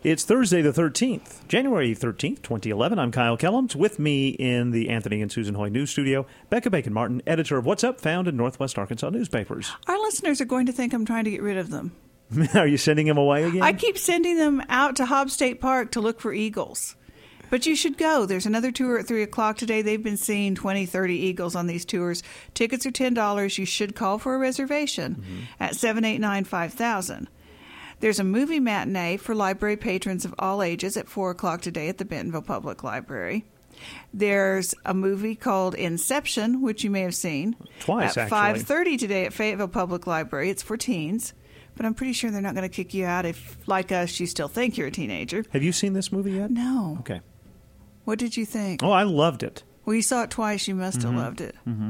It's Thursday the 13th, January 13th, 2011. I'm Kyle Kellums. With me in the Anthony and Susan Hoy News Studio, Becca Bacon-Martin, editor of What's Up, found in Northwest Arkansas newspapers. Our listeners are going to think I'm trying to get rid of them. Are you sending them away again? I keep sending them out to Hobbs State Park to look for eagles. But you should go. There's another tour at 3 o'clock today. They've been seeing 20, 30 eagles on these tours. Tickets are $10. You should call for a reservation at 789-5000. There's a movie matinee for library patrons of all ages at 4 o'clock today at the Bentonville Public Library. There's a movie called Inception, which you may have seen. Twice, at actually. 5:30 today at Fayetteville Public Library. It's for teens. But I'm pretty sure they're not going to kick you out if, like us, you still think you're a teenager. Have you seen this movie yet? No. Okay. What did you think? Oh, I loved it. Well, you saw it twice. You must have loved it. Mm-hmm.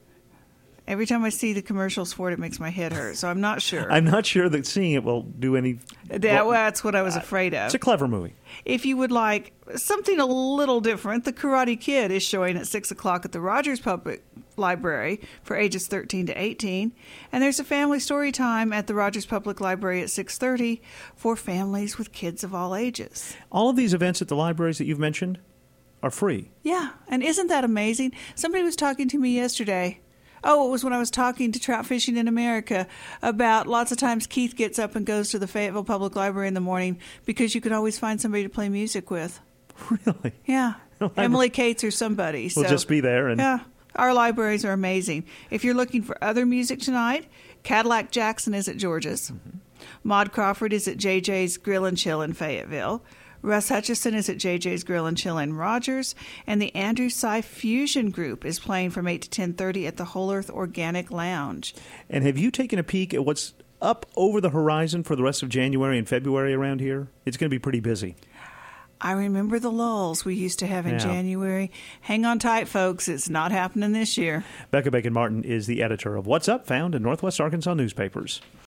Every time I see the commercials for it, it makes my head hurt. So I'm not sure. I'm not sure that seeing it will do any... That's what I was afraid of. It's a clever movie. If you would like something a little different, The Karate Kid is showing at 6 o'clock at the Rogers Public Library for ages 13 to 18. And there's a family story time at the Rogers Public Library at 6:30 for families with kids of all ages. All of these events at the libraries that you've mentioned are free. Yeah, and isn't that amazing? Somebody was talking to me yesterday. Oh, it was when I was talking to Trout Fishing in America about lots of times Keith gets up and goes to the Fayetteville Public Library in the morning because you could always find somebody to play music with. Really? Yeah. Emily Cates or somebody. We'll just be there. And yeah. Our libraries are amazing. If you're looking for other music tonight, Cadillac Jackson is at George's. Mm-hmm. Maud Crawford is at JJ's Grill and Chill in Fayetteville. Russ Hutchison is at JJ's Grill and Chill in Rogers, and the Andrew Sy Fusion Group is playing from 8 to 10:30 at the Whole Earth Organic Lounge. And have you taken a peek at what's up over the horizon for the rest of January and February around here? It's going to be pretty busy. I remember the lulls we used to have in January. Hang on tight, folks. It's not happening this year. Becca Bacon-Martin is the editor of What's Up, found in Northwest Arkansas newspapers.